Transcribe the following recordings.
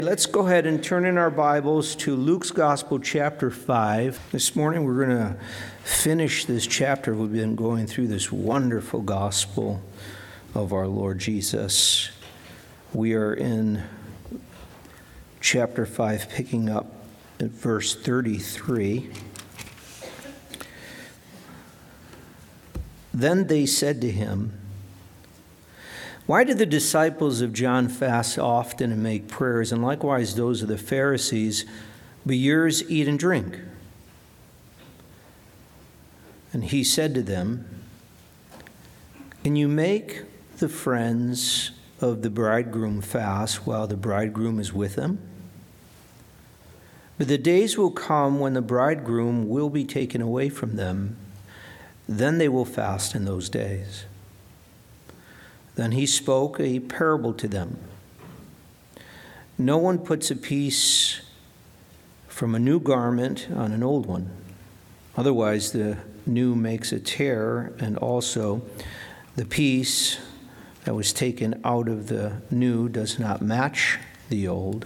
Let's go ahead and turn in our Bibles to Luke's Gospel, chapter 5. This morning we're going to finish this chapter. We've been going through this wonderful gospel of our Lord Jesus. We are in chapter 5, picking up at verse 33. Then they said to him, "Why do the disciples of John fast often and make prayers, and likewise those of the Pharisees, but yours eat and drink?" And he said to them, "Can you make the friends of the bridegroom fast while the bridegroom is with them? But the days will come when the bridegroom will be taken away from them. Then they will fast in those days." Then he spoke a parable to them. "No one puts a piece from a new garment on an old one. Otherwise, the new makes a tear, and also the piece that was taken out of the new does not match the old."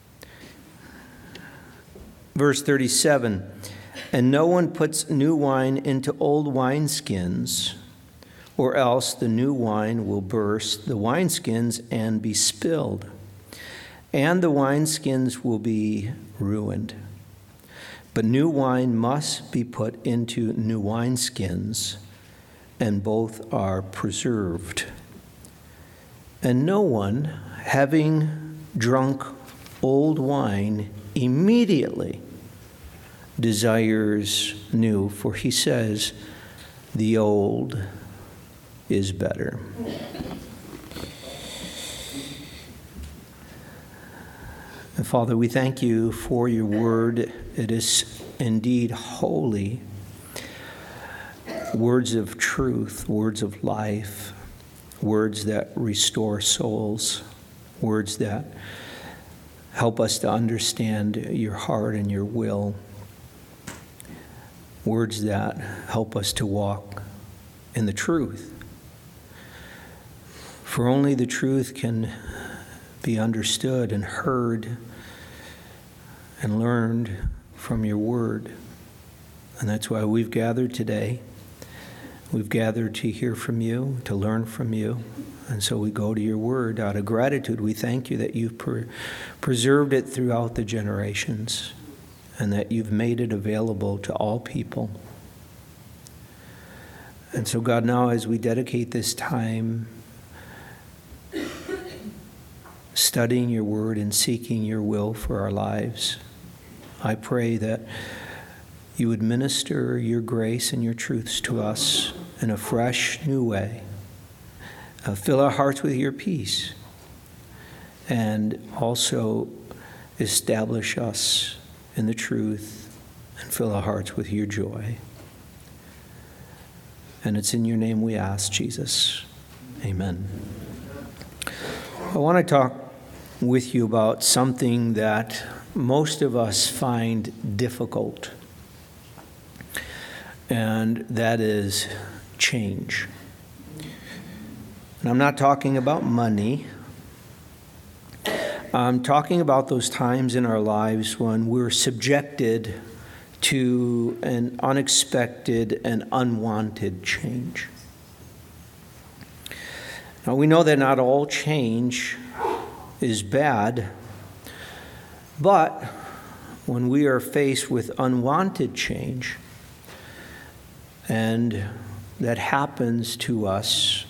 Verse 37, "And no one puts new wine into old wineskins, or else the new wine will burst the wineskins and be spilled, and the wineskins will be ruined. But new wine must be put into new wineskins, and both are preserved. And no one, having drunk old wine, immediately desires new, for he says, 'The old is better.'" And Father, we thank you for your word. It is indeed holy. Words of truth, words of life, words that restore souls, words that help us to understand your heart and your will, words that help us to walk in the truth. For only the truth can be understood and heard and learned from your word. And that's why we've gathered today. We've gathered to hear from you, to learn from you. And so we go to your word. Out of gratitude, we thank you that you've preserved it throughout the generations and that you've made it available to all people. And so, God, now as we dedicate this time studying your word and seeking your will for our lives, I pray that you would minister your grace and your truths to us in a fresh, new way. Fill our hearts with your peace, and also establish us in the truth and fill our hearts with your joy. And it's in your name we ask, Jesus. Amen. I want to talk with you about something that most of us find difficult, and that is change. And I'm not talking about money. I'm talking about those times in our lives when we're subjected to an unexpected and unwanted change. Now, we know that not all change is bad, but when we are faced with unwanted change, and that happens to us,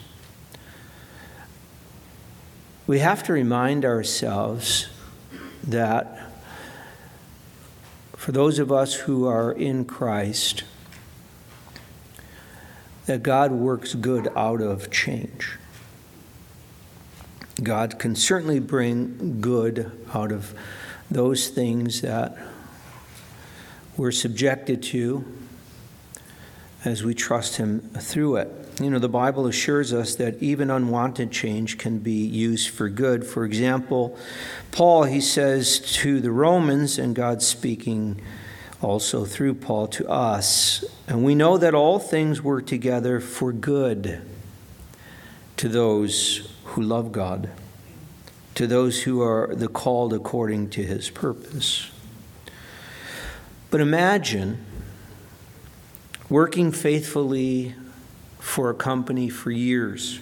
we have to remind ourselves that for those of us who are in Christ, that God works good out of change. God can certainly bring good out of those things that we're subjected to as we trust him through it. You know, the Bible assures us that even unwanted change can be used for good. For example, Paul, he says to the Romans, and God's speaking also through Paul to us, "And we know that all things work together for good to those who love God, to those who are the called according to his purpose. But imagine working faithfully for a company for years,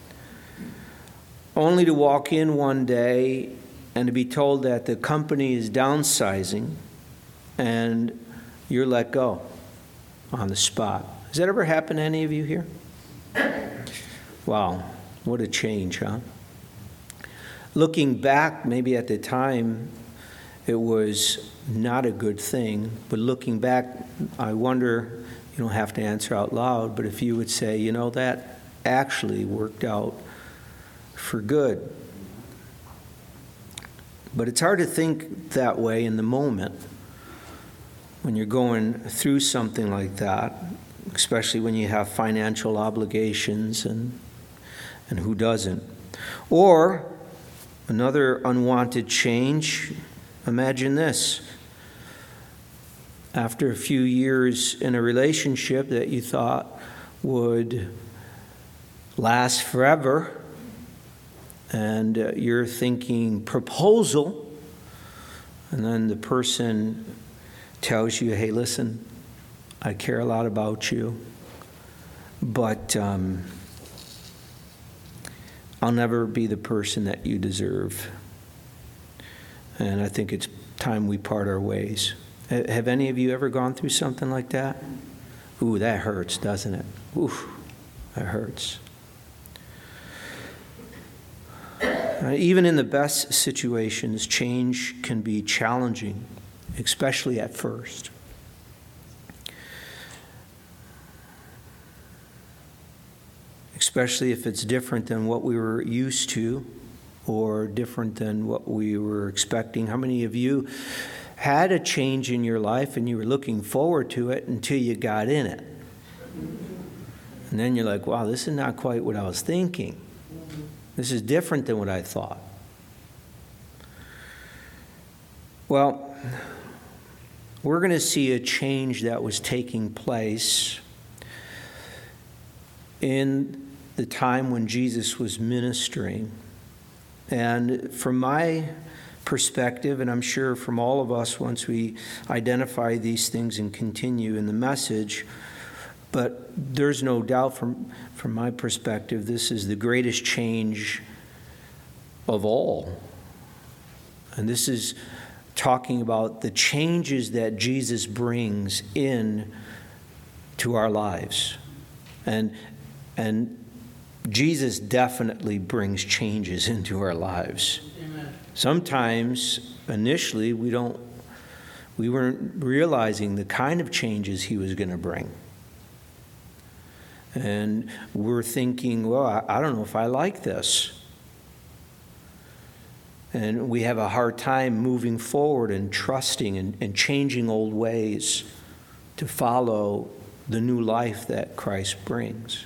only to walk in one day and to be told that the company is downsizing and you're let go on the spot. Has that ever happened to any of you here? Wow, what a change, huh? Looking back, maybe at the time, it was not a good thing. But looking back, I wonder, you don't have to answer out loud, but if you would say, you know, that actually worked out for good. But it's hard to think that way in the moment when you're going through something like that, especially when you have financial obligations, and who doesn't? Or another unwanted change, imagine this. After a few years in a relationship that you thought would last forever, and you're thinking proposal, and then the person tells you, hey, listen, I care a lot about you, but I'll never be the person that you deserve. And I think it's time we part our ways. Have any of you ever gone through something like that? Ooh, that hurts, doesn't it? Ooh, that hurts. Even in the best situations, change can be challenging, especially at first. Especially if it's different than what we were used to or different than what we were expecting. How many of you had a change in your life and you were looking forward to it until you got in it? And then you're like, wow, this is not quite what I was thinking. This is different than what I thought. Well, we're going to see a change that was taking place in the time when Jesus was ministering. And from my perspective, and I'm sure from all of us once we identify these things and continue in the message, but there's no doubt from my perspective, this is the greatest change of all. And this is talking about the changes that Jesus brings in to our lives. And Jesus definitely brings changes into our lives. Amen. Sometimes, initially, we weren't realizing the kind of changes he was going to bring. And we're thinking, well, I don't know if I like this. And we have a hard time moving forward and trusting and changing old ways to follow the new life that Christ brings.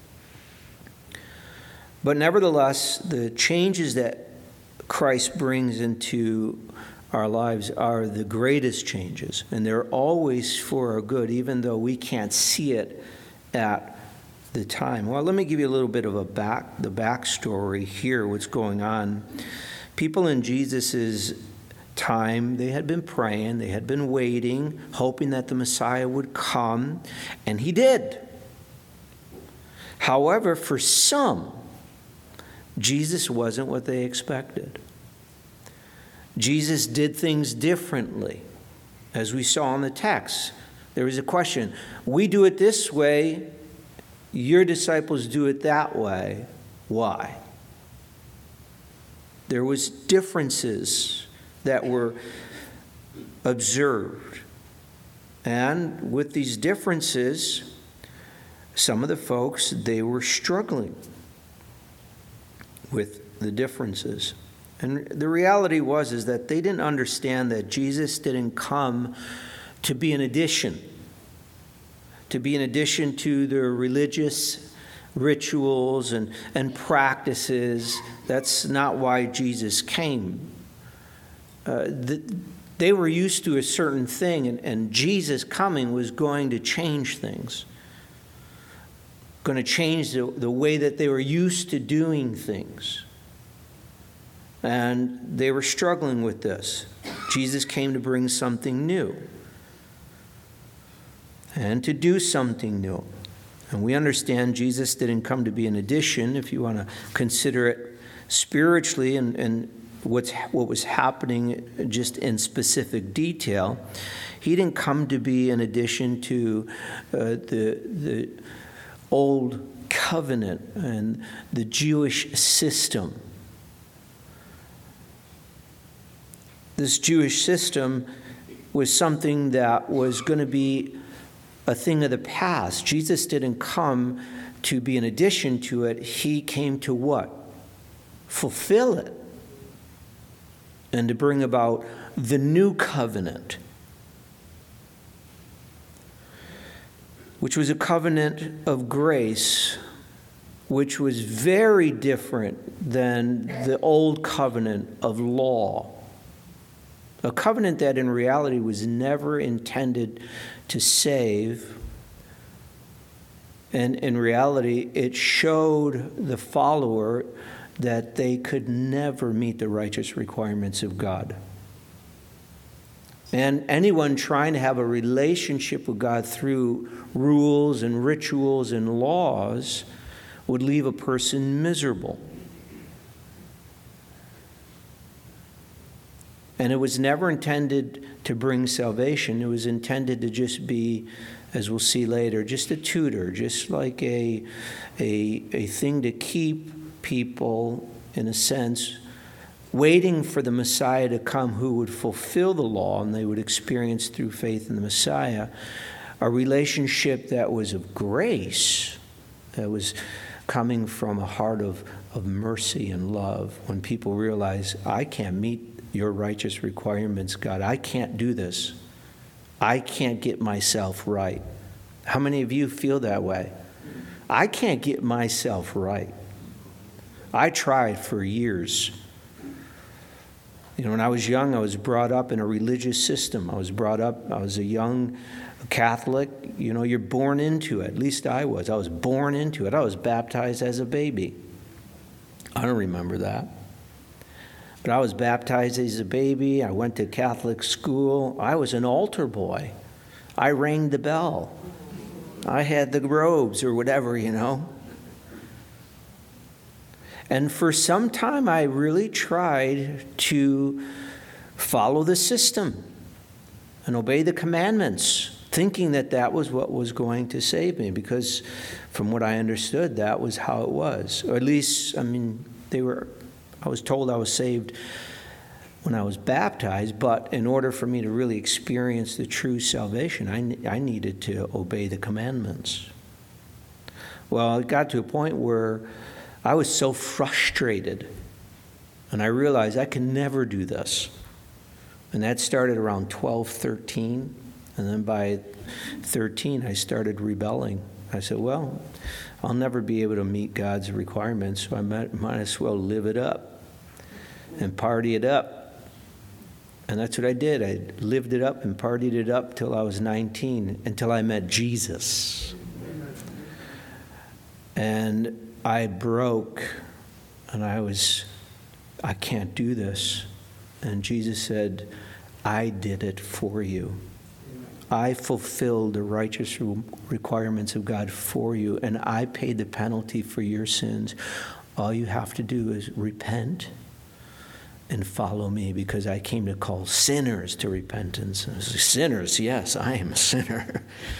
But nevertheless, the changes that Christ brings into our lives are the greatest changes. And they're always for our good, even though we can't see it at the time. Well, let me give you a little bit of the backstory here, what's going on. People in Jesus' time, they had been praying, they had been waiting, hoping that the Messiah would come, and he did. However, for some, Jesus wasn't what they expected. Jesus did things differently. As we saw in the text, there was a question. We do it this way, your disciples do it that way. Why? There was differences that were observed. And with these differences, some of the folks, they were struggling with the differences. And the reality is that they didn't understand that Jesus didn't come to be an addition. To be an addition to their religious rituals and practices. That's not why Jesus came. They were used to a certain thing, and Jesus coming was going to change things. Going to change the way that they were used to doing things. And they were struggling with this. Jesus came to bring something new and to do something new. And we understand Jesus didn't come to be an addition, if you want to consider it spiritually and what was happening just in specific detail. He didn't come to be an addition to the old covenant and the Jewish system. This Jewish system was something that was going to be a thing of the past. Jesus didn't come to be an addition to it. He came to what? Fulfill it. And to bring about the new covenant, which was a covenant of grace, which was very different than the old covenant of law. A covenant that in reality was never intended to save. And in reality, it showed the follower that they could never meet the righteous requirements of God. And anyone trying to have a relationship with God through rules and rituals and laws would leave a person miserable. And it was never intended to bring salvation. It was intended to just be, as we'll see later, just a tutor, just like a thing to keep people, in a sense, waiting for the Messiah to come who would fulfill the law, and they would experience through faith in the Messiah a relationship that was of grace, that was coming from a heart of mercy and love. When people realize, I can't meet your righteous requirements, God. I can't do this. I can't get myself right. How many of you feel that way? I can't get myself right. I tried for years. When I was young, I was brought up in a religious system. I was a young Catholic. You're born into it. At least I was. I was born into it. I was baptized as a baby. I don't remember that. But I was baptized as a baby. I went to Catholic school. I was an altar boy. I rang the bell. I had the robes or whatever, And for some time, I really tried to follow the system and obey the commandments, thinking that that was what was going to save me, because from what I understood, that was how it was. Or at least, I was told I was saved when I was baptized, but in order for me to really experience the true salvation, I needed to obey the commandments. Well, it got to a point where I was so frustrated, and I realized I can never do this. And that started around 12, 13, and then by 13, I started rebelling. I said, well, I'll never be able to meet God's requirements, so I might as well live it up and party it up. And that's what I did. I lived it up and partied it up till I was 19, until I met Jesus. And I broke, and I can't do this. And Jesus said, I did it for you. I fulfilled the righteous requirements of God for you, and I paid the penalty for your sins. All you have to do is repent and follow me, because I came to call sinners to repentance. Sinners, yes, I am a sinner.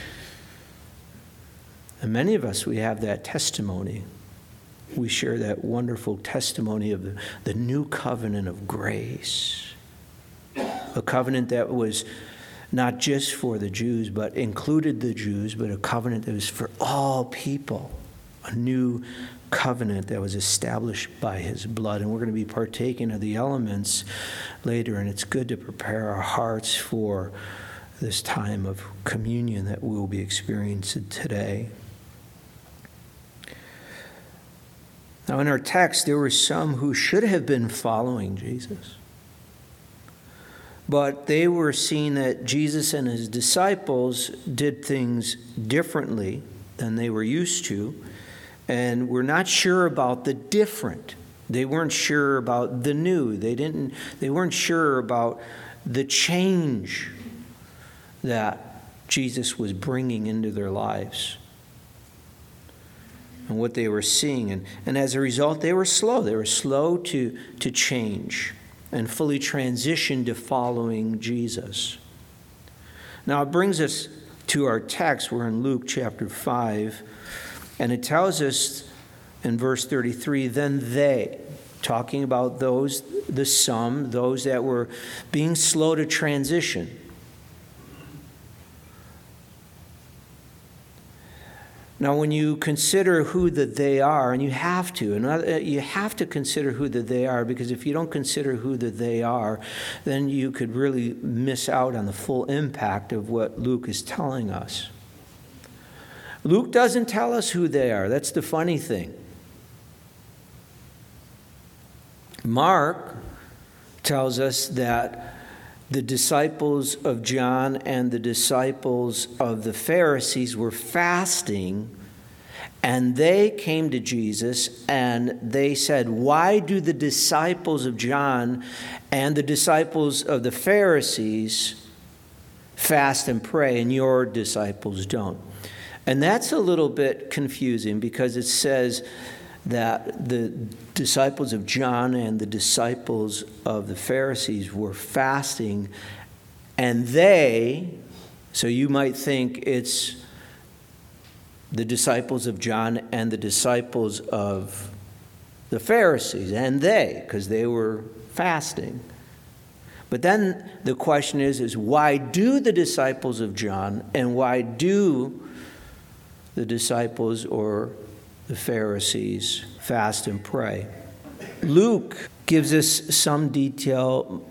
And many of us, we have that testimony. We share that wonderful testimony of the new covenant of grace. A covenant that was not just for the Jews, but included the Jews, but a covenant that was for all people. A new covenant that was established by his blood. And we're going to be partaking of the elements later, and it's good to prepare our hearts for this time of communion that we'll be experiencing today. Now, in our text, there were some who should have been following Jesus. But they were seeing that Jesus and his disciples did things differently than they were used to, and were not sure about the different. They weren't sure about the new. They weren't sure about the change that Jesus was bringing into their lives and what they were seeing. And as a result, they were slow. They were slow to change and fully transition to following Jesus. Now, it brings us to our text. We're in Luke chapter 5, and it tells us in verse 33, then they, talking about those that were being slow to transition. Now, when you consider who the they are, and you have to consider who the they are, because if you don't consider who the they are, then you could really miss out on the full impact of what Luke is telling us. Luke doesn't tell us who they are. That's the funny thing. Mark tells us that the disciples of John and the disciples of the Pharisees were fasting, and they came to Jesus and they said, why do the disciples of John and the disciples of the Pharisees fast and pray and your disciples don't? And that's a little bit confusing, because it says that the disciples of John and the disciples of the Pharisees were fasting, and so you might think it's the disciples of John and the disciples of the Pharisees, because they were fasting. But then the question is why do the disciples of John and why do the disciples or the Pharisees fast and pray? Luke gives us some detail.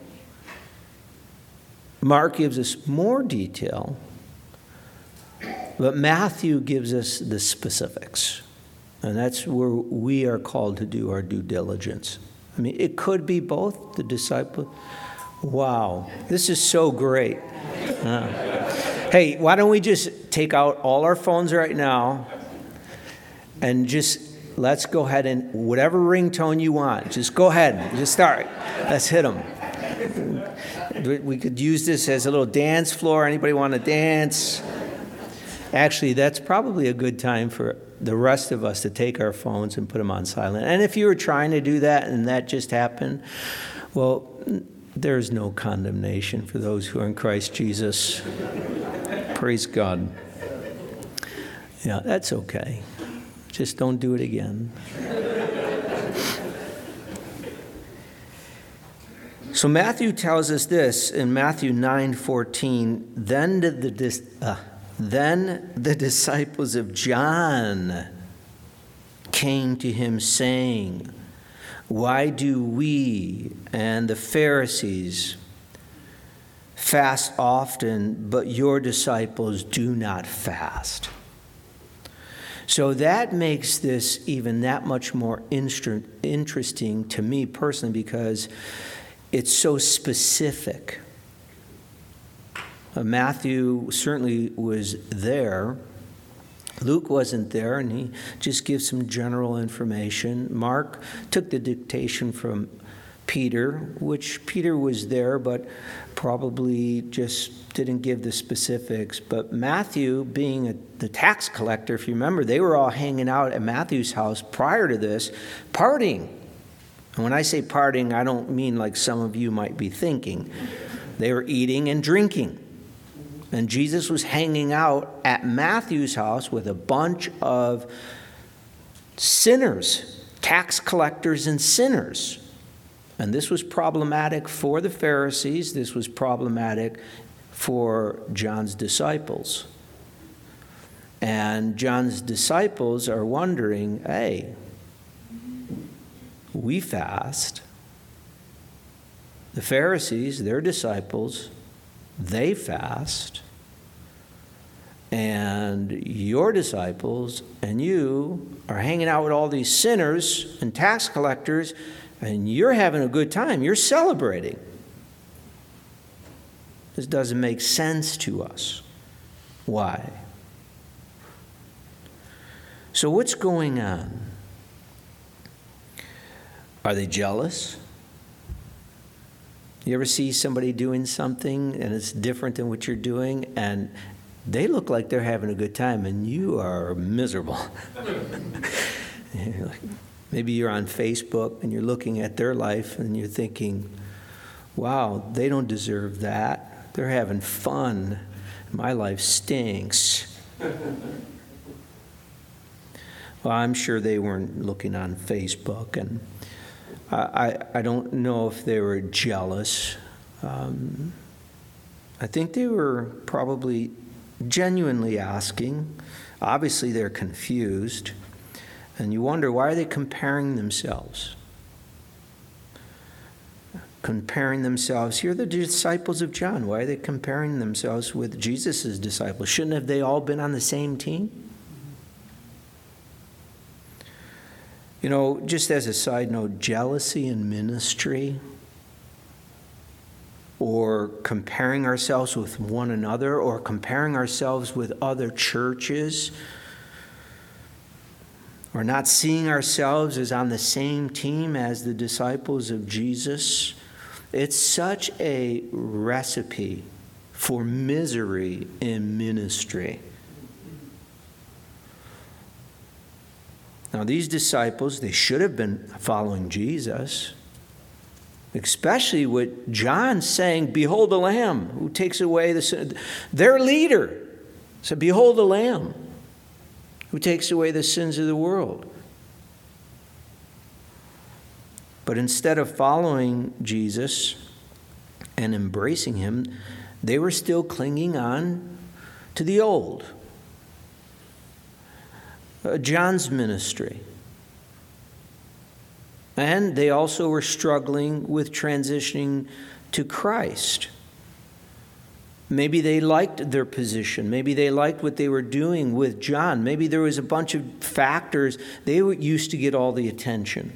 Mark gives us more detail. But Matthew gives us the specifics. And that's where we are called to do our due diligence. I mean, it could be both the disciple. Wow, this is so great. Hey, why don't we just take out all our phones right now and just let's go ahead and whatever ringtone you want, just go ahead, just start. Let's hit them. We could use this as a little dance floor. Anybody want to dance? Actually, that's probably a good time for the rest of us to take our phones and put them on silent. And if you were trying to do that and that just happened, well, there's no condemnation for those who are in Christ Jesus. Praise God. Yeah, that's okay. Just don't do it again. So Matthew tells us this in Matthew 9:14. Then the disciples of John came to him saying, why do we and the Pharisees fast often, but your disciples do not fast? So that makes this even that much more interesting to me personally, because it's so specific. Matthew certainly was there. Luke wasn't there, and he just gives some general information. Mark took the dictation from Peter, which Peter was there, but probably just didn't give the specifics. But Matthew, being the tax collector, if you remember, they were all hanging out at Matthew's house prior to this, partying. And when I say partying, I don't mean like some of you might be thinking. They were eating and drinking. And Jesus was hanging out at Matthew's house with a bunch of sinners, tax collectors and sinners. And this was problematic for the Pharisees. This was problematic for John's disciples. And John's disciples are wondering, hey, we fast. The Pharisees, their disciples, they fast. And your disciples and you are hanging out with all these sinners and tax collectors, and you're having a good time. You're celebrating. This doesn't make sense to us. Why? So what's going on? Are they jealous? You ever see somebody doing something and it's different than what you're doing, and they look like they're having a good time and you are miserable? Maybe you're on Facebook and you're looking at their life and you're thinking, wow, they don't deserve that. They're having fun. My life stinks. Well, I'm sure they weren't looking on Facebook, and I don't know if they were jealous. I think they were probably genuinely asking. Obviously, they're confused. And you wonder, why are they comparing themselves? Comparing themselves. Here are the disciples of John. Why are they comparing themselves with Jesus' disciples? Shouldn't have they all been on the same team? You know, just as a side note, jealousy in ministry, or comparing ourselves with one another, or comparing ourselves with other churches, or not seeing ourselves as on the same team as the disciples of Jesus, it's such a recipe for misery in ministry. Now, these disciples, they should have been following Jesus, especially with John saying, behold the Lamb who takes away the sin. Their leader said, behold the Lamb who takes away the sins of the world. But instead of following Jesus and embracing him, they were still clinging on to the old. John's ministry. And they also were struggling with transitioning to Christ. Maybe they liked their position. Maybe they liked what they were doing with John. Maybe there was a bunch of factors. They were used to get all the attention.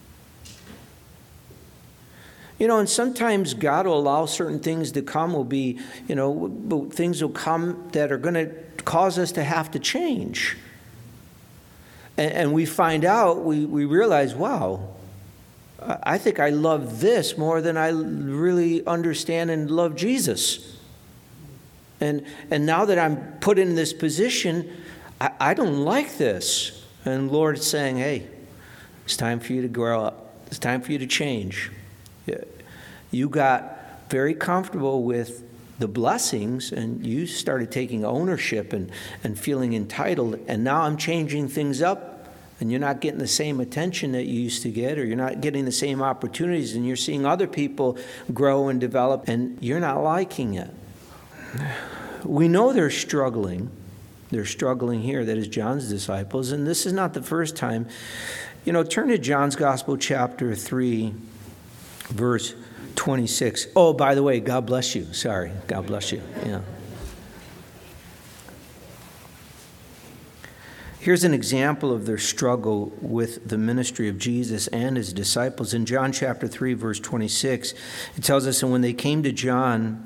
You know, and sometimes God will allow certain things to come, will be, you know, things will come that are going to cause us to have to change. And we find out, we realize, wow, I think I love this more than I really understand and love Jesus. And now that I'm put in this position, I don't like this. And Lord's saying, hey, it's time for you to grow up. It's time for you to change. You got very comfortable with the blessings, and you started taking ownership and feeling entitled, and now I'm changing things up, and you're not getting the same attention that you used to get, or you're not getting the same opportunities, and you're seeing other people grow and develop, and you're not liking it. We know they're struggling. They're struggling here, that is John's disciples, and this is not the first time. You know, turn to John's Gospel, chapter 3, verse 26. Oh, by the way, God bless you. Sorry, God bless you. Yeah. Here's an example of their struggle with the ministry of Jesus and his disciples. In John chapter 3, verse 26, it tells us, and they came to John,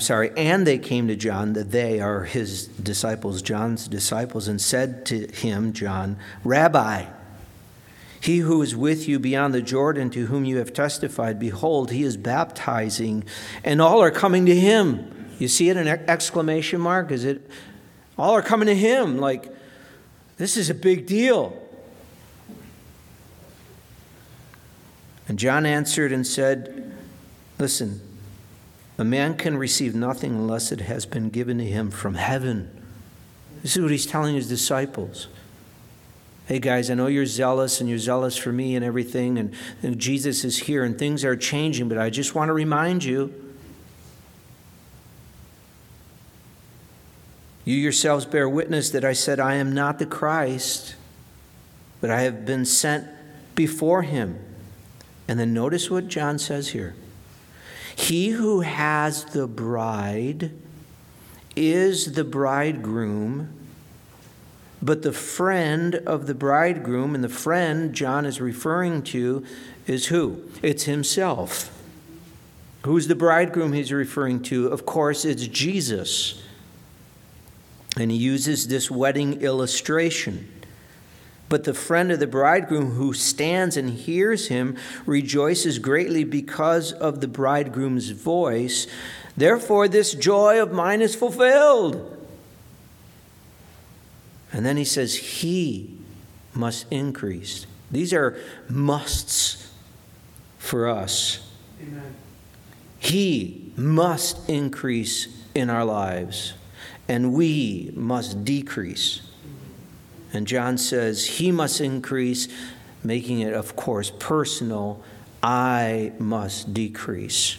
that they are his disciples, John's disciples, and said to him, John, Rabbi, he who is with you beyond the Jordan, to whom you have testified, behold, he is baptizing, and all are coming to him. You see it, an exclamation mark? Is it? All are coming to him, like, this is a big deal. And John answered and said, listen, a man can receive nothing unless it has been given to him from heaven. This is what he's telling his disciples. Hey guys, I know you're zealous and you're zealous for me and everything, and Jesus is here and things are changing, but I just want to remind you, you yourselves bear witness that I said I am not the Christ, but I have been sent before him. And then notice what John says here. He who has the bride is the bridegroom, but the friend of the bridegroom, and the friend John is referring to, is who? It's himself. Who's the bridegroom he's referring to? Of course, it's Jesus. And he uses this wedding illustration. But the friend of the bridegroom who stands and hears him rejoices greatly because of the bridegroom's voice. Therefore, this joy of mine is fulfilled. And then he says, he must increase. These are musts for us. Amen. He must increase in our lives, and we must decrease. And John says he must increase, making it, of course, personal. I must decrease.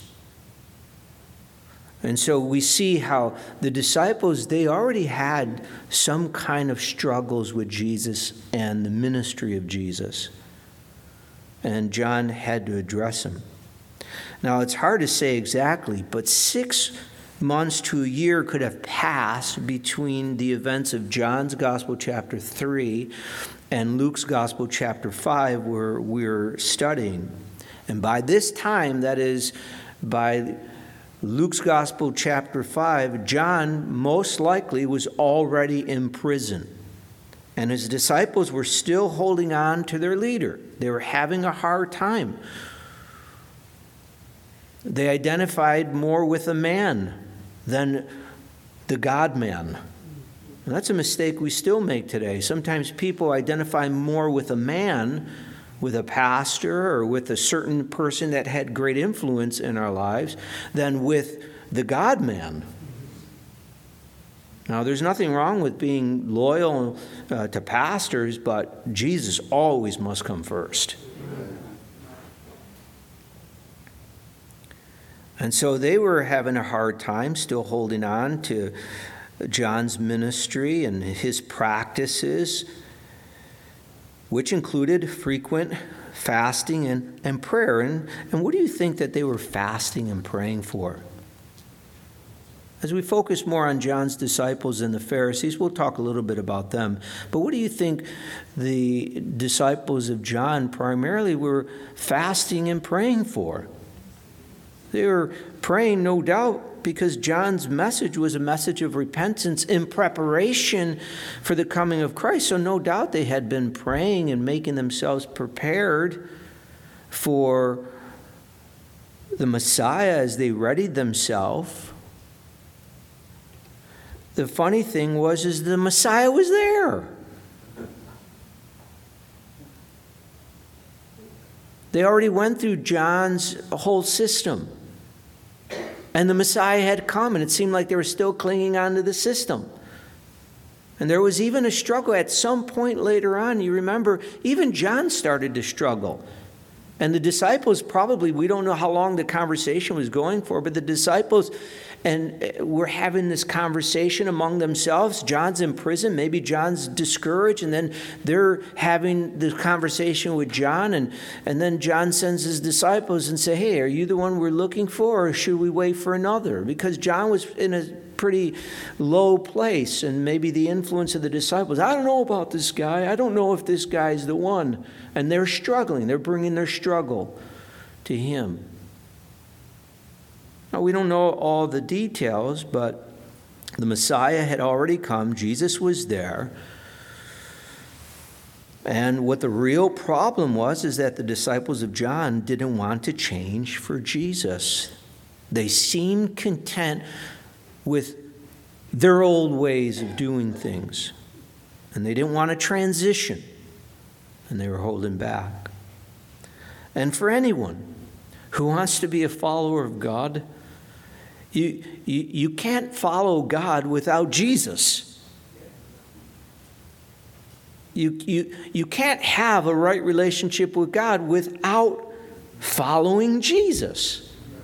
And so we see how the disciples, they already had some kind of struggles with Jesus and the ministry of Jesus. And John had to address them. Now, it's hard to say exactly, but 6 months to a year could have passed between the events of John's Gospel, chapter 3, and Luke's Gospel, chapter 5, where we're studying. And by this time, that is, by Luke's Gospel, chapter 5, John most likely was already in prison. And his disciples were still holding on to their leader. They were having a hard time. They identified more with a man than the God-man. And that's a mistake we still make today. Sometimes people identify more with a man, with a pastor, or with a certain person that had great influence in our lives, than with the God-man. Now, there's nothing wrong with being loyal to pastors, but Jesus always must come first. And so they were having a hard time still holding on to John's ministry and his practices, which included frequent fasting and prayer. And what do you think that they were fasting and praying for? As we focus more on John's disciples and the Pharisees, we'll talk a little bit about them. But what do you think the disciples of John primarily were fasting and praying for? They were praying, no doubt, because John's message was a message of repentance in preparation for the coming of Christ. So no doubt they had been praying and making themselves prepared for the Messiah as they readied themselves. The funny thing is the Messiah was there. They already went through John's whole system. And the Messiah had come, and it seemed like they were still clinging on to the system. And there was even a struggle at some point later on. You remember, even John started to struggle. And the disciples probably, we don't know how long the conversation was going for, but the disciples were having this conversation among themselves. John's in prison. Maybe John's discouraged. And then they're having the conversation with John. And then John sends his disciples and say, hey, are you the one we're looking for, or should we wait for another? Because John was in a pretty low place, and maybe the influence of the disciples. I don't know about this guy. I don't know if this guy's the one. And they're struggling. They're bringing their struggle to him. Now, we don't know all the details, but the Messiah had already come. Jesus was there. And what the real problem was is that the disciples of John didn't want to change for Jesus. They seemed content with their old ways of doing things. And they didn't want to transition. And they were holding back. And for anyone who wants to be a follower of God, you can't follow God without Jesus. You can't have a right relationship with God without following Jesus.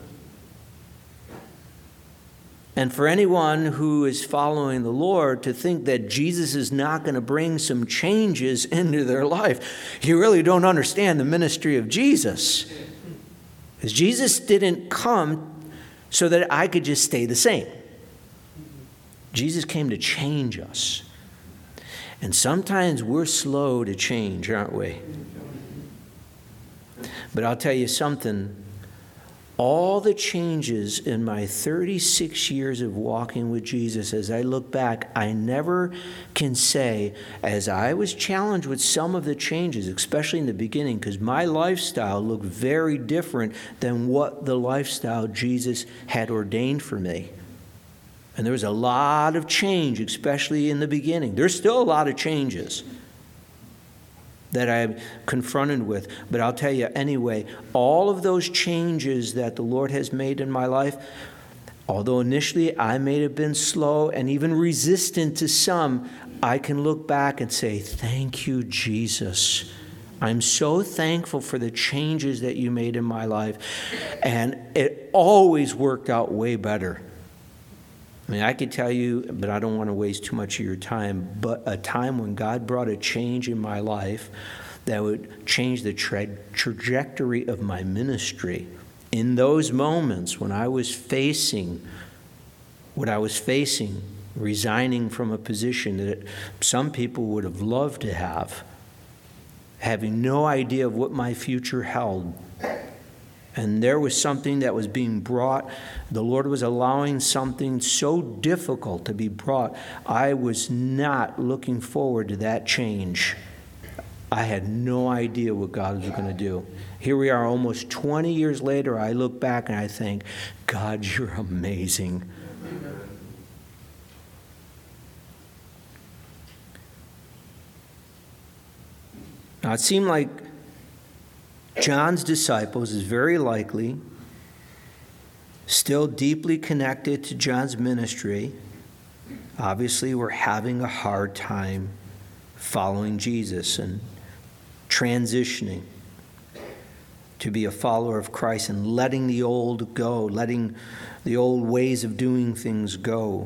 And for anyone who is following the Lord to think that Jesus is not going to bring some changes into their life, you really don't understand the ministry of Jesus. Because Jesus didn't come so that I could just stay the same. Jesus came to change us. And sometimes we're slow to change, aren't we? But I'll tell you something. all the changes in my 36 years of walking with Jesus, as I look back, I never can say, as I was challenged with some of the changes, especially in the beginning, because my lifestyle looked very different than what the lifestyle Jesus had ordained for me. And there was a lot of change, especially in the beginning. There's still a lot of changes that I'm confronted with. But I'll tell you anyway, all of those changes that the Lord has made in my life, although initially I may have been slow and even resistant to some, I can look back and say, thank you, Jesus. I'm so thankful for the changes that you made in my life. And it always worked out way better. I mean, I could tell you, but I don't want to waste too much of your time, but a time when God brought a change in my life that would change the trajectory of my ministry. In those moments when I was facing what I was facing, resigning from a position that some people would have loved to have, having no idea of what my future held. And there was something that was being brought. The Lord was allowing something so difficult to be brought. I was not looking forward to that change. I had no idea what God was going to do. Here we are almost 20 years later. I look back and I think, God, you're amazing. Now, it seemed like John's disciples is very likely still deeply connected to John's ministry. Obviously, we're having a hard time following Jesus and transitioning to be a follower of Christ and letting the old go, letting the old ways of doing things go.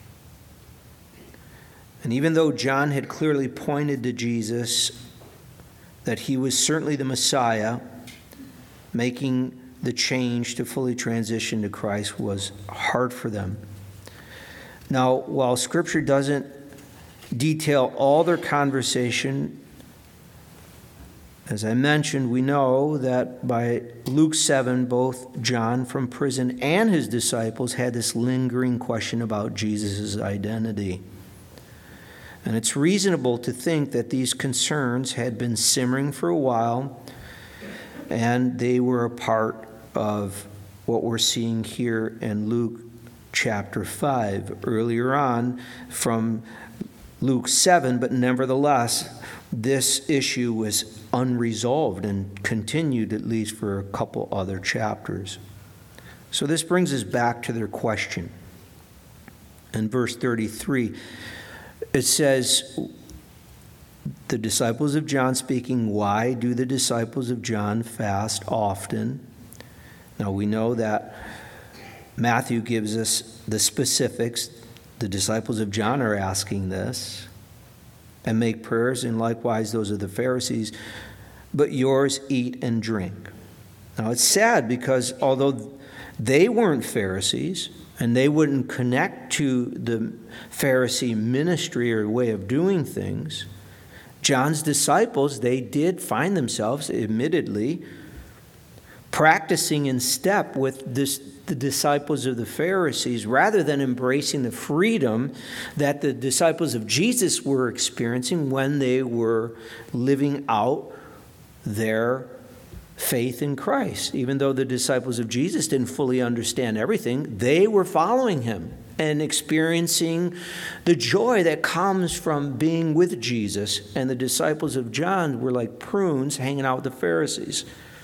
And even though John had clearly pointed to Jesus, that he was certainly the Messiah, making the change to fully transition to Christ was hard for them. Now, while Scripture doesn't detail all their conversation, as I mentioned, we know that by Luke 7, both John from prison and his disciples had this lingering question about Jesus' identity. And it's reasonable to think that these concerns had been simmering for a while, and they were a part of what we're seeing here in Luke chapter 5. Earlier on from Luke 7, but nevertheless, this issue was unresolved and continued at least for a couple other chapters. So this brings us back to their question. In verse 33, it says, the disciples of John speaking, why do the disciples of John fast often? Now we know that Matthew gives us the specifics. The disciples of John are asking this, and make prayers, and likewise those of the Pharisees, but yours eat and drink. Now it's sad because although they weren't Pharisees, and they wouldn't connect to the Pharisee ministry or way of doing things, John's disciples, they did find themselves, admittedly, practicing in step with the disciples of the Pharisees rather than embracing the freedom that the disciples of Jesus were experiencing when they were living out their faith in Christ. Even though the disciples of Jesus didn't fully understand everything, they were following him and experiencing the joy that comes from being with Jesus. And the disciples of John were like prunes hanging out with the Pharisees.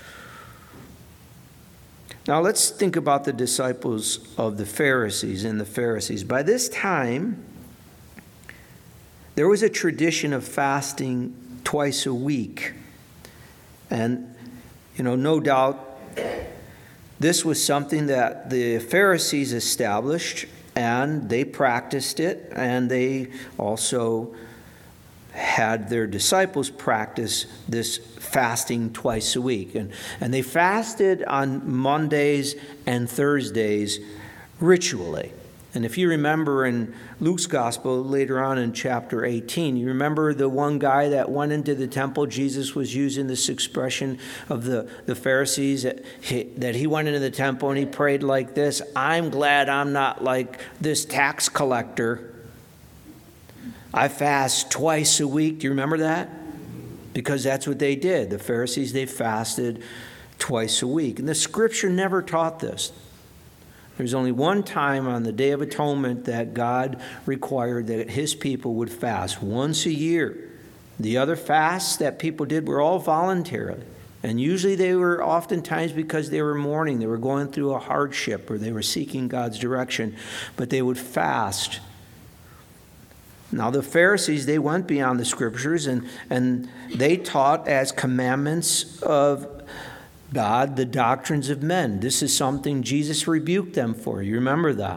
Now let's think about the disciples of the Pharisees and the Pharisees. By this time, there was a tradition of fasting twice a week. And no doubt this was something that the Pharisees established, and they practiced it, and they also had their disciples practice this fasting twice a week. And they fasted on Mondays and Thursdays ritually. And if you remember in Luke's gospel, later on in chapter 18, you remember the one guy that went into the temple? Jesus was using this expression of the Pharisees, that he went into the temple and he prayed like this: I'm glad I'm not like this tax collector. I fast twice a week. Do you remember that? Because that's what they did. The Pharisees, they fasted twice a week. And the scripture never taught this. There's only one time on the Day of Atonement that God required that his people would fast, once a year. The other fasts that people did were all voluntary. And usually they were oftentimes because they were mourning, they were going through a hardship, or they were seeking God's direction. But they would fast. Now the Pharisees, they went beyond the scriptures, and they taught as commandments of God the doctrines of men. This is something Jesus rebuked them for. You remember that.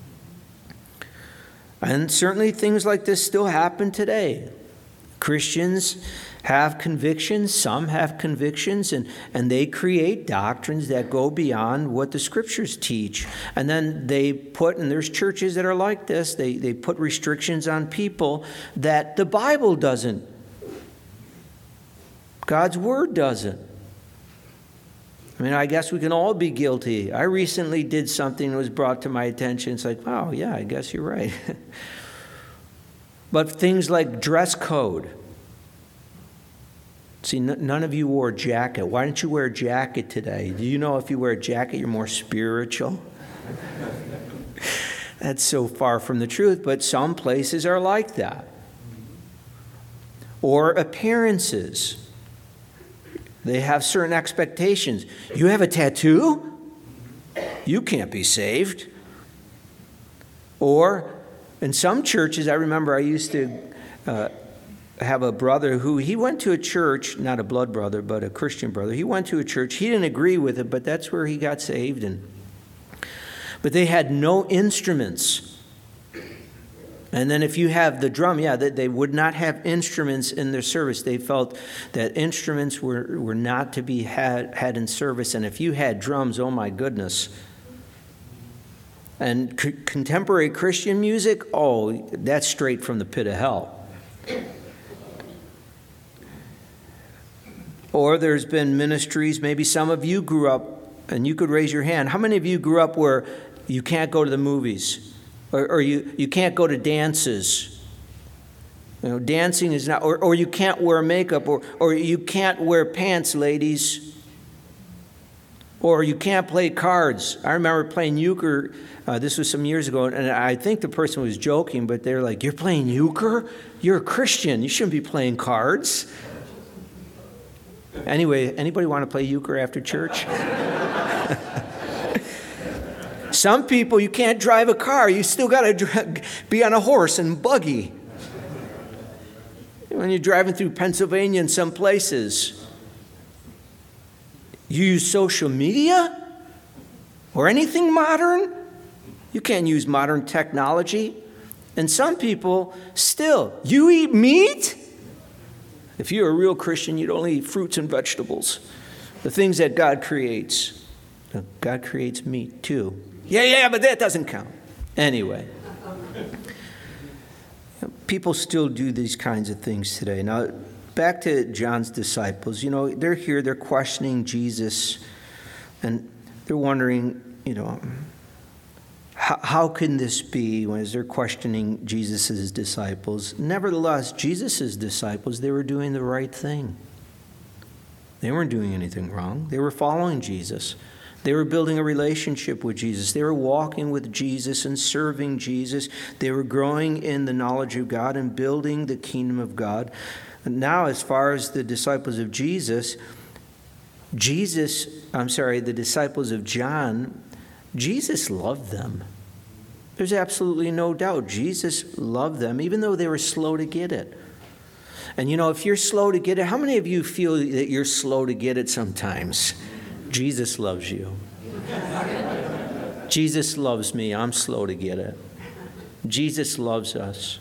And certainly things like this still happen today. Christians have convictions, some have convictions, and they create doctrines that go beyond what the scriptures teach. And then they put, and there's churches that are like this, they put restrictions on people that the Bible doesn't. God's word doesn't. I mean, I guess we can all be guilty. I recently did something that was brought to my attention. It's like, wow, yeah, I guess you're right. But things like dress code. See, none of you wore a jacket. Why didn't you wear a jacket today? Do you know if you wear a jacket, you're more spiritual? That's so far from the truth, but some places are like that. Or appearances. They have certain expectations. You have a tattoo? You can't be saved. Or in some churches, I remember I used to have a brother who, he went to a church, not a blood brother, but a Christian brother. He went to a church. He didn't agree with it, but that's where he got saved. But they had no instruments. And then if you have the drum, they would not have instruments in their service. They felt that instruments were not to be had in service. And if you had drums, oh my goodness. And contemporary Christian music, oh, that's straight from the pit of hell. Or there's been ministries, maybe some of you grew up, and you could raise your hand. How many of you grew up where you can't go to the movies? Or you can't go to dances. You know, dancing is not, or you can't wear makeup, or you can't wear pants, ladies. Or you can't play cards. I remember playing euchre, this was some years ago, and I think the person was joking, but they're like, you're playing euchre? You're a Christian. You shouldn't be playing cards. Anyway, anybody want to play euchre after church? Some people, you can't drive a car. You still got to be on a horse and buggy. When you're driving through Pennsylvania in some places, you use social media or anything modern. You can't use modern technology. And some people still, you eat meat? If you're a real Christian, you'd only eat fruits and vegetables, the things that God creates. Now, God creates meat too. Yeah, but that doesn't count. Anyway, people still do these kinds of things today. Now, back to John's disciples. You know, they're here, they're questioning Jesus, and they're wondering, you know, how can this be as they're questioning Jesus' disciples? Nevertheless, Jesus' disciples, they were doing the right thing. They weren't doing anything wrong. They were following Jesus. They were building a relationship with Jesus. They were walking with Jesus and serving Jesus. They were growing in the knowledge of God and building the kingdom of God. And now, as far as the disciples of the disciples of John, Jesus loved them. There's absolutely no doubt. Jesus loved them, even though they were slow to get it. And you know, if you're slow to get it, how many of you feel that you're slow to get it sometimes? Jesus loves you. Jesus loves me. I'm slow to get it. Jesus loves us.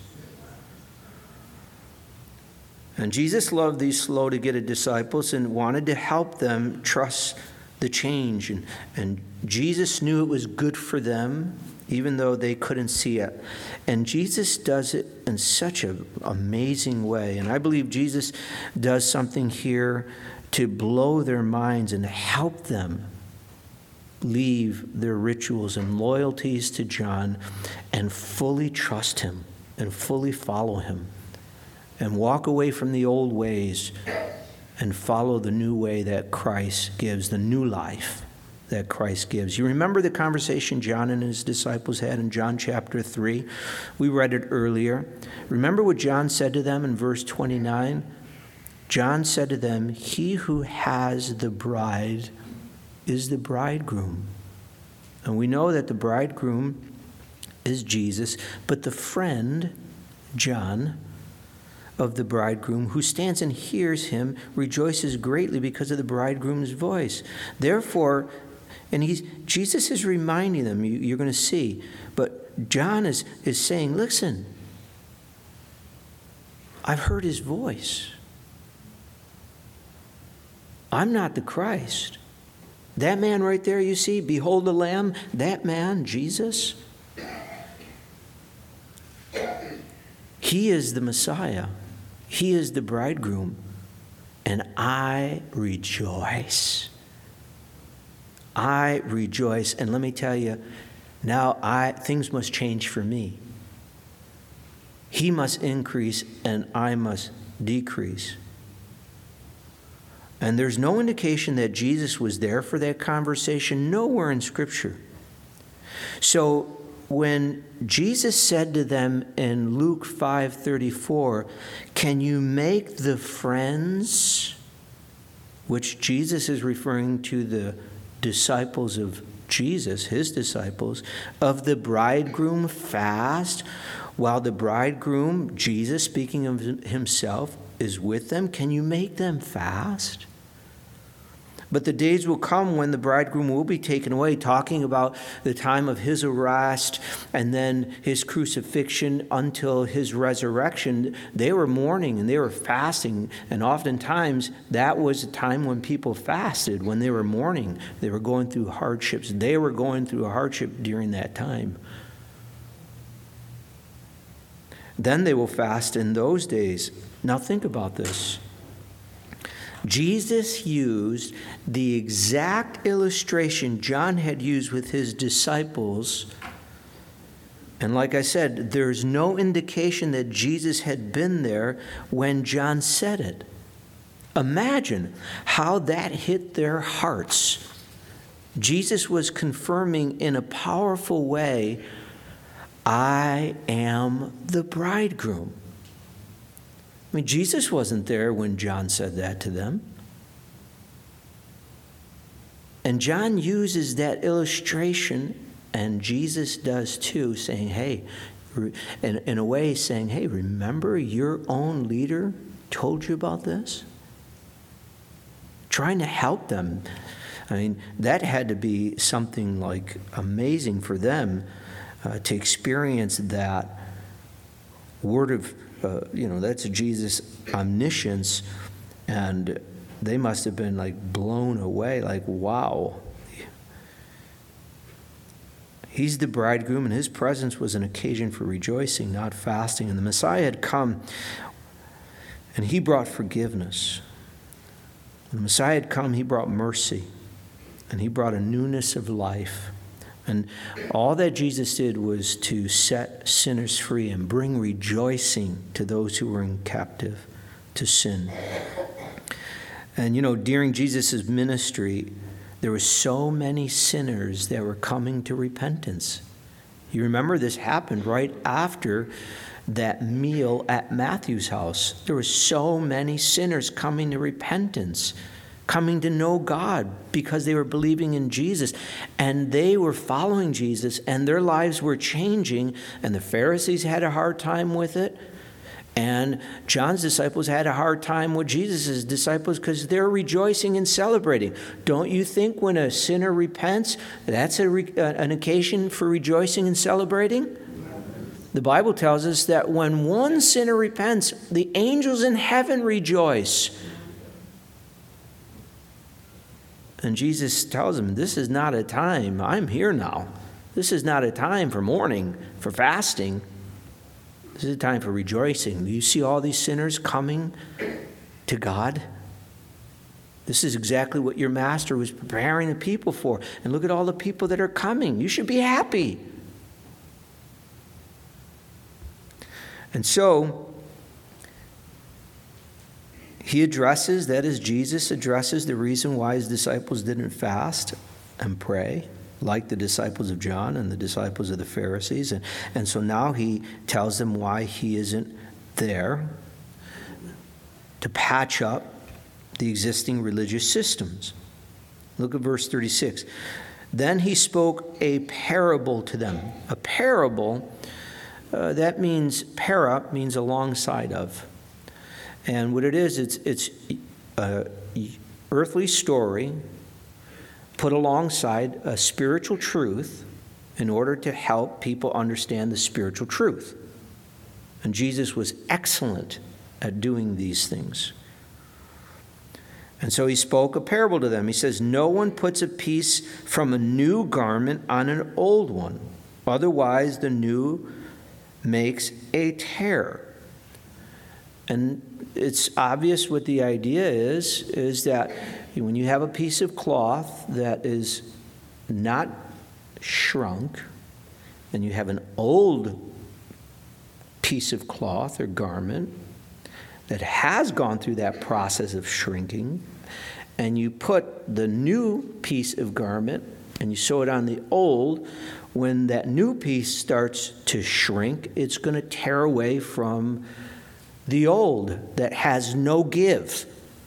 And Jesus loved these slow to get it disciples and wanted to help them trust the change. And Jesus knew it was good for them. even though they couldn't see it. And Jesus does it in such an amazing way. And I believe Jesus does something here to blow their minds and help them leave their rituals and loyalties to John and fully trust him and fully follow him and walk away from the old ways and follow the new way that Christ gives, the new life that Christ gives. You remember the conversation John and his disciples had in John chapter 3? We read it earlier. Remember what John said to them in verse 29? John said to them, "He who has the bride is the bridegroom." And we know that the bridegroom is Jesus, but the friend, John, of the bridegroom, who stands and hears him, rejoices greatly because of the bridegroom's voice. Therefore, Jesus is reminding them, you're going to see, but John is saying, listen, I've heard his voice. I'm not the Christ. That man right there, you see, behold the Lamb, that man, Jesus, he is the Messiah. He is the bridegroom. And I rejoice. I rejoice. And let me tell you, now things must change for me. He must increase and I must decrease. And there's no indication that Jesus was there for that conversation, nowhere in Scripture. So when Jesus said to them in Luke 5:34, "Can you make the friends," which Jesus is referring to the disciples of Jesus, his disciples, "of the bridegroom fast while the bridegroom," Jesus speaking of himself, "is with them? Can you make them fast? But the days will come when the bridegroom will be taken away," talking about the time of his arrest and then his crucifixion until his resurrection. They were mourning and they were fasting. And oftentimes that was a time when people fasted, when they were mourning. They were going through hardships. They were going through a hardship during that time. Then they will fast in those days. Now think about this. Jesus used the exact illustration John had used with his disciples. And like I said, there's no indication that Jesus had been there when John said it. Imagine how that hit their hearts. Jesus was confirming in a powerful way, "I am the bridegroom." I mean, Jesus wasn't there when John said that to them. And John uses that illustration, and Jesus does too, saying, hey, in a way saying, hey, remember your own leader told you about this? Trying to help them. I mean, that had to be something like amazing for them to experience that word of that's Jesus' omniscience, and they must have been like blown away, like, wow. He's the bridegroom, and his presence was an occasion for rejoicing, not fasting. And the Messiah had come, and he brought forgiveness. When the Messiah had come, he brought mercy, and he brought a newness of life. And all that Jesus did was to set sinners free and bring rejoicing to those who were in captive to sin. And during Jesus' ministry, there were so many sinners that were coming to repentance. You remember this happened right after that meal at Matthew's house. There were so many sinners coming to repentance, coming to know God because they were believing in Jesus, and they were following Jesus, and their lives were changing, and the Pharisees had a hard time with it, and John's disciples had a hard time with Jesus' disciples because they're rejoicing and celebrating. Don't you think when a sinner repents, that's an occasion for rejoicing and celebrating? The Bible tells us that when one sinner repents, the angels in heaven rejoice. And Jesus tells them, this is not a time. I'm here now. This is not a time for mourning, for fasting. This is a time for rejoicing. Do you see all these sinners coming to God? This is exactly what your master was preparing the people for. And look at all the people that are coming. You should be happy. And so, he addresses, that is, Jesus addresses the reason why his disciples didn't fast and pray, like the disciples of John and the disciples of the Pharisees. And so now he tells them why he isn't there to patch up the existing religious systems. Look at verse 36. Then he spoke a parable to them. A parable, that means, para means alongside of. And what it is, it's an earthly story put alongside a spiritual truth in order to help people understand the spiritual truth. And Jesus was excellent at doing these things. And so he spoke a parable to them. He says, no one puts a piece from a new garment on an old one. Otherwise, the new makes a tear. And it's obvious what the idea is that when you have a piece of cloth that is not shrunk, and you have an old piece of cloth or garment that has gone through that process of shrinking, and you put the new piece of garment and you sew it on the old, when that new piece starts to shrink, it's going to tear away from the old that has no give.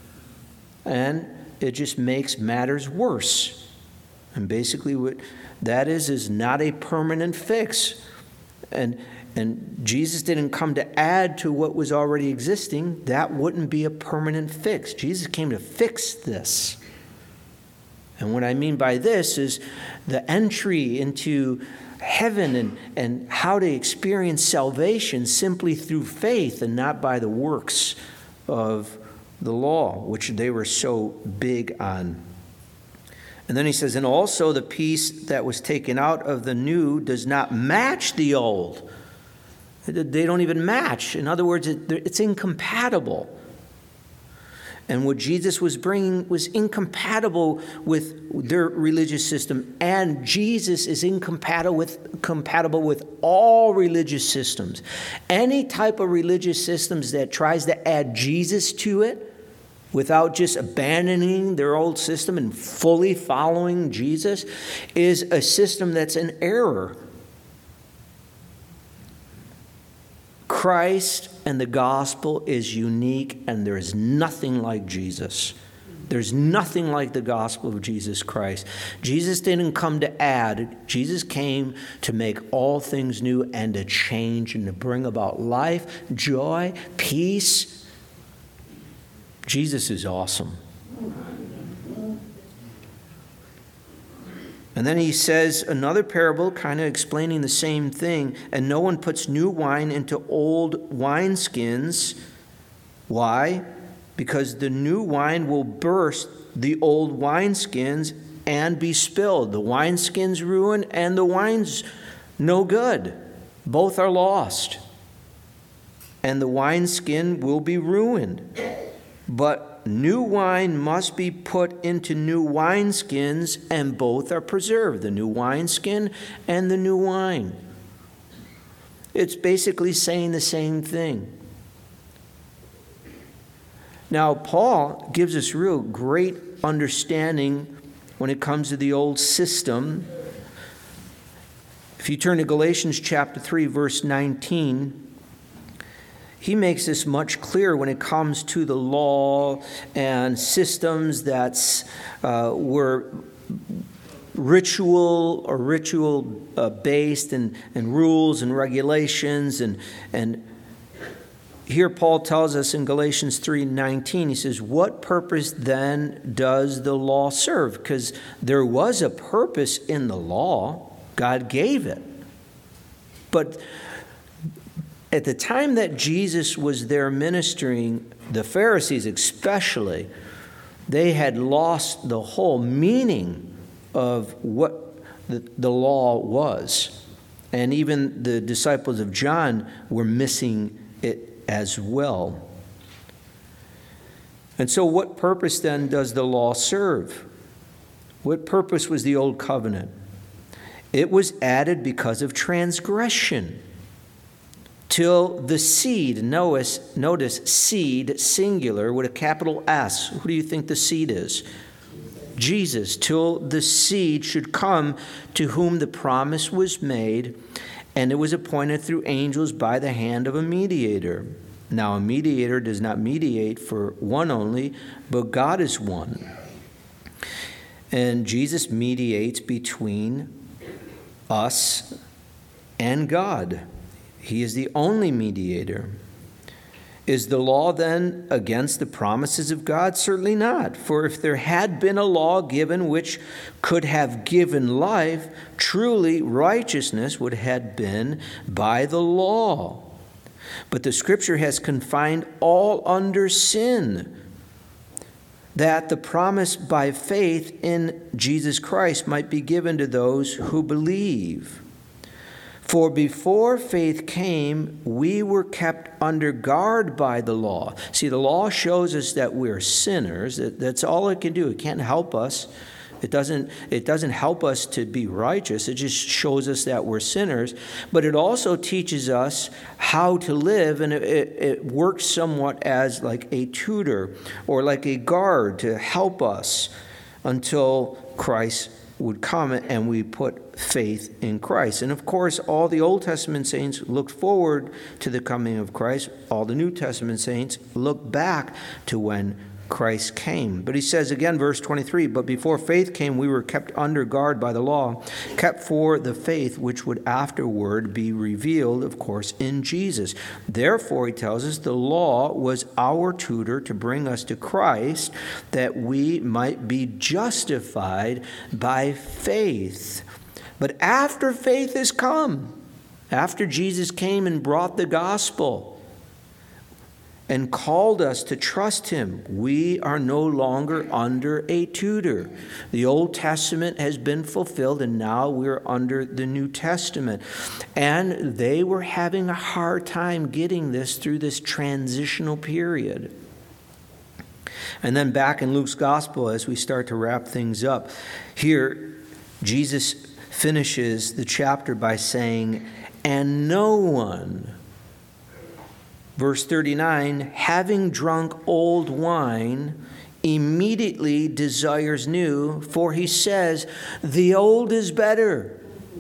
And it just makes matters worse. And basically what that is not a permanent fix. And Jesus didn't come to add to what was already existing. That wouldn't be a permanent fix. Jesus came to fix this. And what I mean by this is the entry into heaven and how to experience salvation simply through faith and not by the works of the law, which they were so big on. And then he says, and also the piece that was taken out of the new does not match the old. They don't even match. In other words, it's incompatible. And what Jesus was bringing was incompatible with their religious system. And Jesus is compatible with all religious systems. Any type of religious systems that tries to add Jesus to it without just abandoning their old system and fully following Jesus is a system that's an error. Christ and the gospel is unique, and there is nothing like Jesus. There's nothing like the gospel of Jesus Christ. Jesus didn't come to add. Jesus came to make all things new and to change and to bring about life, joy, peace. Jesus is awesome. And then he says another parable, kind of explaining the same thing. And no one puts new wine into old wineskins. Why? Because the new wine will burst the old wineskins and be spilled. The wineskins ruin and the wine's no good. Both are lost. And the wineskin will be ruined. But new wine must be put into new wineskins, and both are preserved, the new wineskin and the new wine. It's basically saying the same thing. Now, Paul gives us real great understanding when it comes to the old system. If you turn to Galatians chapter 3, verse 19, he makes this much clearer when it comes to the law and systems that were ritual based and rules and regulations. And here Paul tells us in Galatians 3:19, he says, what purpose then does the law serve? Because there was a purpose in the law. God gave it. But at the time that Jesus was there ministering, the Pharisees especially, they had lost the whole meaning of what the law was. And even the disciples of John were missing it as well. And so what purpose then does the law serve? What purpose was the old covenant? It was added because of transgression. Till the seed, notice seed, singular, with a capital S. Who do you think the seed is? Jesus. Till the seed should come to whom the promise was made, and it was appointed through angels by the hand of a mediator. Now, a mediator does not mediate for one only, but God is one. And Jesus mediates between us and God. He is the only mediator. Is the law then against the promises of God? Certainly not. For if there had been a law given which could have given life, truly righteousness would have been by the law. But the Scripture has confined all under sin, that the promise by faith in Jesus Christ might be given to those who believe. For before faith came, we were kept under guard by the law. See, the law shows us that we're sinners. That's all it can do. It can't help us. It doesn't help us to be righteous. It just shows us that we're sinners. But it also teaches us how to live, and it works somewhat as like a tutor or like a guard to help us until Christ would come and we put faith in Christ. And of course, all the Old Testament saints looked forward to the coming of Christ. All the New Testament saints look back to when Christ came. But he says again, verse 23, but before faith came, we were kept under guard by the law, kept for the faith which would afterward be revealed, of course, in Jesus. Therefore, he tells us, the law was our tutor to bring us to Christ, that we might be justified by faith. But after faith has come, after Jesus came and brought the gospel, and called us to trust him, we are no longer under a tutor. The Old Testament has been fulfilled, and now we're under the New Testament. And they were having a hard time getting this through this transitional period. And then back in Luke's gospel, as we start to wrap things up, here Jesus finishes the chapter by saying, and no one, verse 39, having drunk old wine, immediately desires new, for he says, the old is better.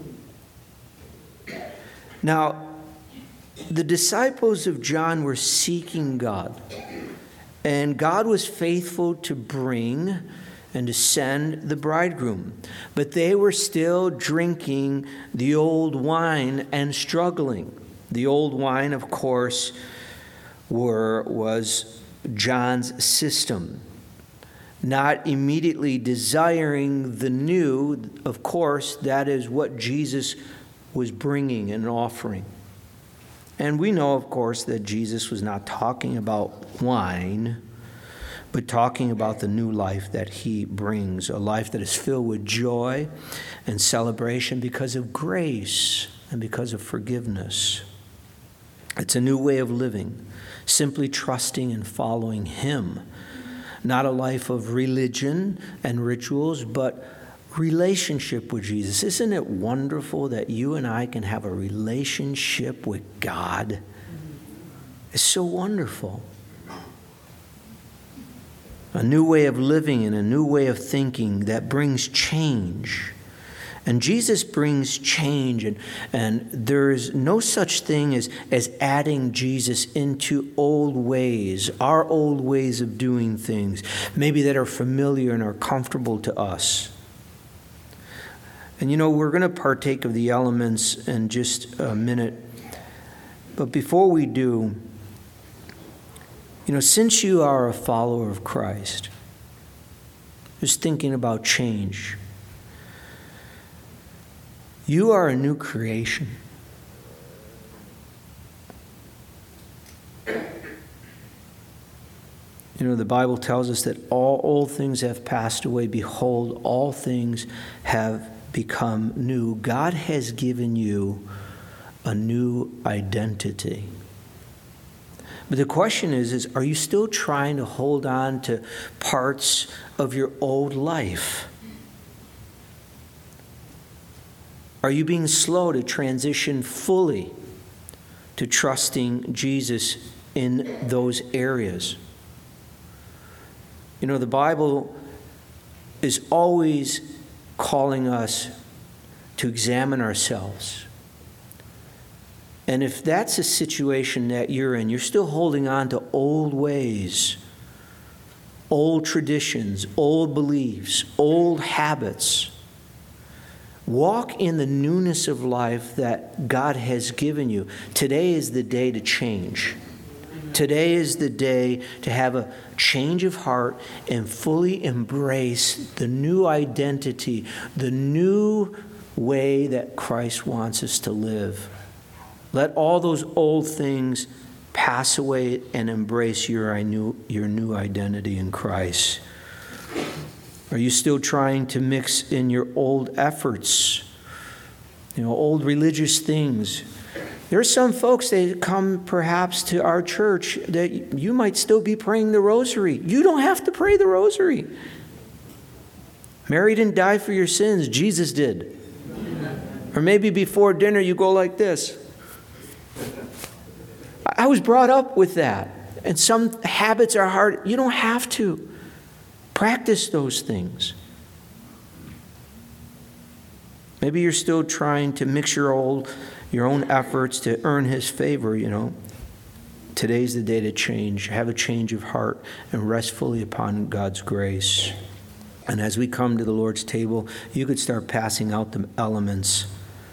Now, the disciples of John were seeking God, and God was faithful to bring and to send the bridegroom. But they were still drinking the old wine and struggling. The old wine, of course, was John's system. Not immediately desiring the new, of course, that is what Jesus was bringing and offering. And we know, of course, that Jesus was not talking about wine, but talking about the new life that he brings, a life that is filled with joy and celebration because of grace and because of forgiveness. It's a new way of living, simply trusting and following him. Not a life of religion and rituals, but relationship with Jesus. Isn't it wonderful that you and I can have a relationship with God? It's so wonderful. A new way of living and a new way of thinking that brings change. And Jesus brings change, and there is no such thing as adding Jesus into old ways, our old ways of doing things, maybe that are familiar and are comfortable to us. And we're going to partake of the elements in just a minute. But before we do, since you are a follower of Christ, just thinking about change, you are a new creation. The Bible tells us that all old things have passed away. Behold, all things have become new. God has given you a new identity. But the question is are you still trying to hold on to parts of your old life? Are you being slow to transition fully to trusting Jesus in those areas? You know, the Bible is always calling us to examine ourselves. And if that's a situation that you're in, you're still holding on to old ways, old traditions, old beliefs, old habits. Walk in the newness of life that God has given you. Today is the day to change. Today is the day to have a change of heart and fully embrace the new identity, the new way that Christ wants us to live. Let all those old things pass away and embrace your new identity in Christ. Are you still trying to mix in your old efforts? Old religious things. There are some folks that come perhaps to our church that you might still be praying the rosary. You don't have to pray the rosary. Mary didn't die for your sins. Jesus did. Or maybe before dinner you go like this. I was brought up with that. And some habits are hard. You don't have to. Practice those things. Maybe you're still trying to mix your own efforts to earn His favor, Today's the day to change. Have a change of heart and rest fully upon God's grace. And as we come to the Lord's table, you could start passing out the elements.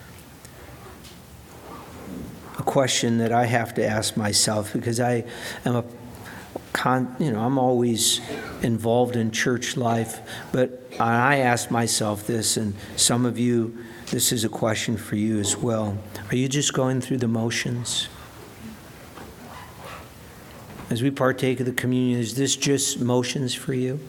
A question that I have to ask myself, because I am I'm always involved in church life, but I ask myself this, and some of you, this is a question for you as well. Are you just going through the motions? As we partake of the communion, is this just motions for you?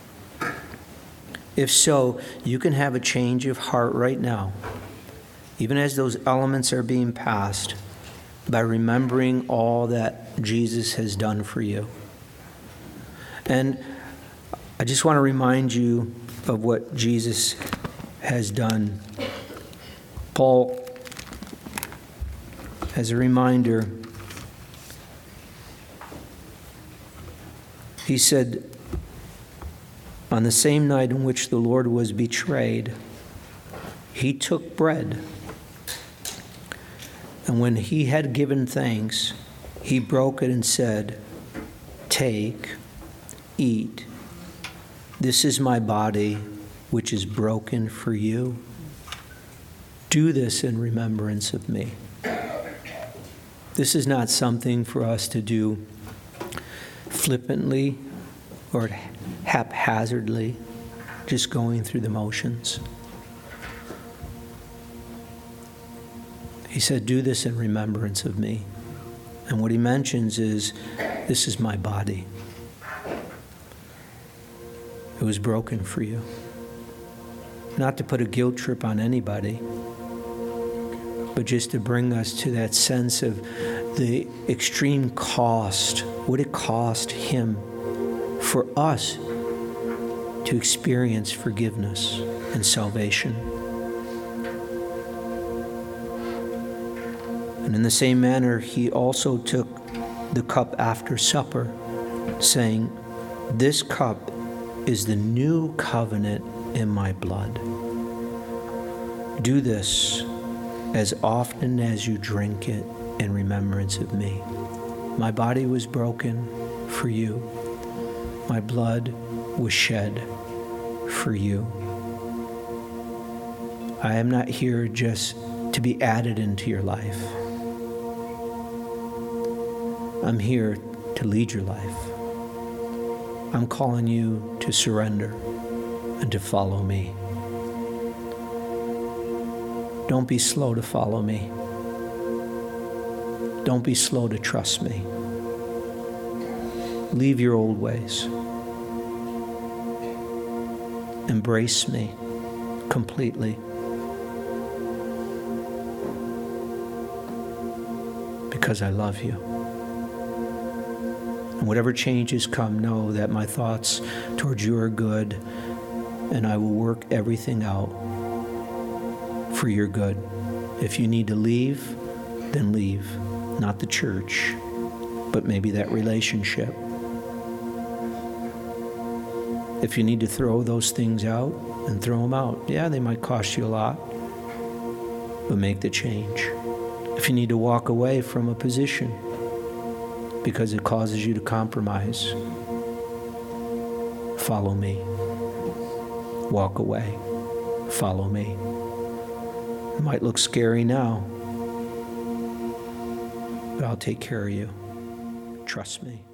If so, you can have a change of heart right now, even as those elements are being passed, by remembering all that Jesus has done for you. And I just want to remind you of what Jesus has done. Paul, as a reminder, he said, on the same night in which the Lord was betrayed, he took bread. And when he had given thanks, he broke it and said, "Take, eat. This is my body, which is broken for you. Do this in remembrance of me." This is not something for us to do flippantly or haphazardly, just going through the motions. He said, "Do this in remembrance of me." And what he mentions is, this is my body. It was broken for you. Not to put a guilt trip on anybody, but just to bring us to that sense of the extreme cost, what it cost him for us to experience forgiveness and salvation. And in the same manner, he also took the cup after supper, saying, "This cup is the new covenant in my blood. Do this as often as you drink it in remembrance of me. My body was broken for you. My blood was shed for you. I am not here just to be added into your life. I'm here to lead your life. I'm calling you to surrender and to follow me. Don't be slow to follow me. Don't be slow to trust me. Leave your old ways. Embrace me completely because I love you. And whatever changes come, know that my thoughts towards you are good, and I will work everything out for your good. If you need to leave, then leave. Not the church, but maybe that relationship. If you need to throw those things out, then throw them out. Yeah, they might cost you a lot, but make the change. If you need to walk away from a position because it causes you to compromise, follow me. Walk away. Follow me. It might look scary now, but I'll take care of you. Trust me.